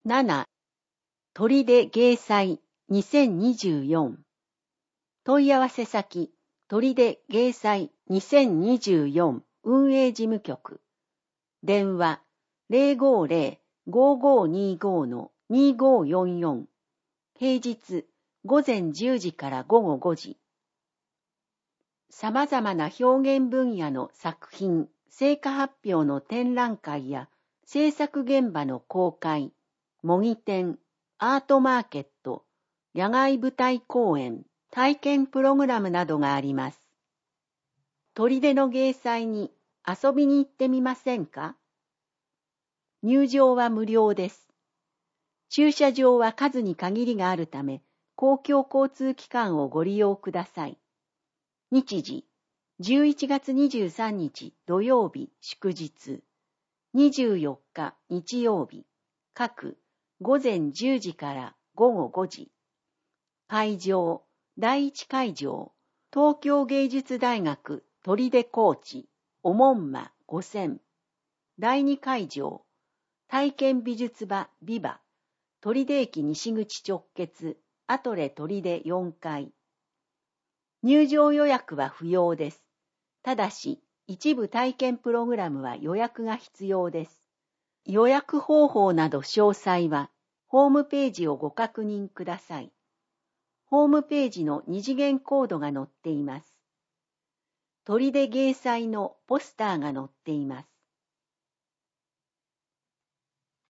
7. 砦芸祭2024問い合わせ先砦芸祭2024運営事務局電話 050-5525-2544 平日午前10時から午後5時様々な表現分野の作品、成果発表の展覧会や制作現場の公開、模擬展、アートマーケット、野外舞台公演、体験プログラムなどがあります。砦の芸祭に遊びに行ってみませんか？入場は無料です。駐車場は数に限りがあるため、公共交通機関をご利用ください。日時、11月23日土曜日祝日、24日日曜日、各午前10時から午後5時。会場、第1会場、東京芸術大学砦高知、おもんま5000。第2会場、体験美術場ビバ、砦駅西口直結、アトレ砦4階。入場予約は不要です。ただし、一部体験プログラムは予約が必要です。予約方法など詳細は、ホームページをご確認ください。ホームページの二次元コードが載っています。砦芸祭のポスターが載っています。